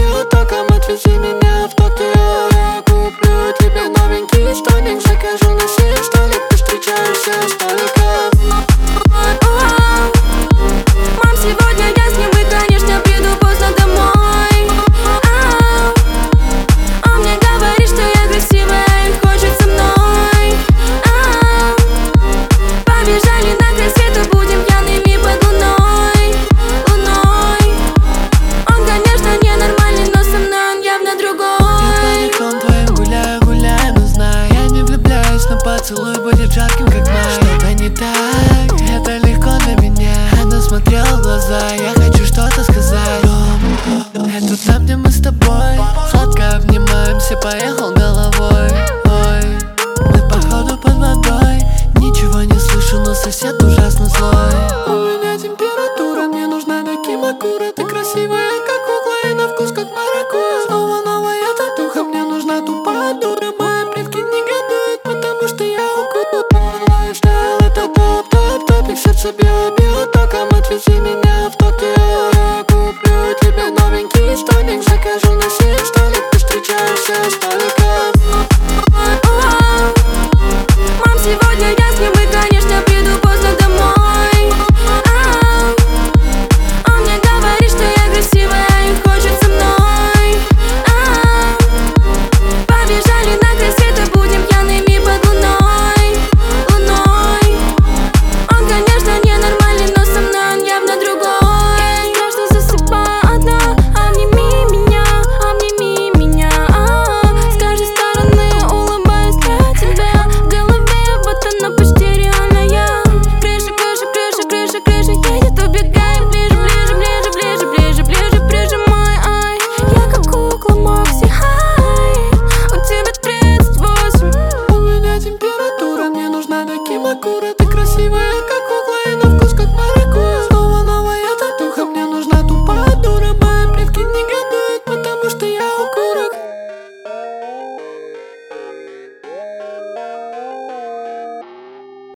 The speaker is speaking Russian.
Токио, током отвези меня в Токио. Я куплю тебе новенький штольник, закажу на сей столик, повстречаемся столиком. Мам, сегодня я с ним и, конечно, приду поздно домой. Он мне говорит, что я красивая и хочет со мной. Побежали на край света, будем пьяными под луной. Он, конечно, ненормальный, но со мной он явно другой. Я по ночам твоим гуляю, гуляю, но знаю, я не влюбляюсь, но поцелуй будет жарким, как май. Что-то не так, это легко для меня. Она смотрела в глаза, я хочу что-то сказать. Это там, где мы с тобой сладко обнимаемся, поехал головой. Ой, мы походу под водой, ничего не слышу, но сосед ужасно злой.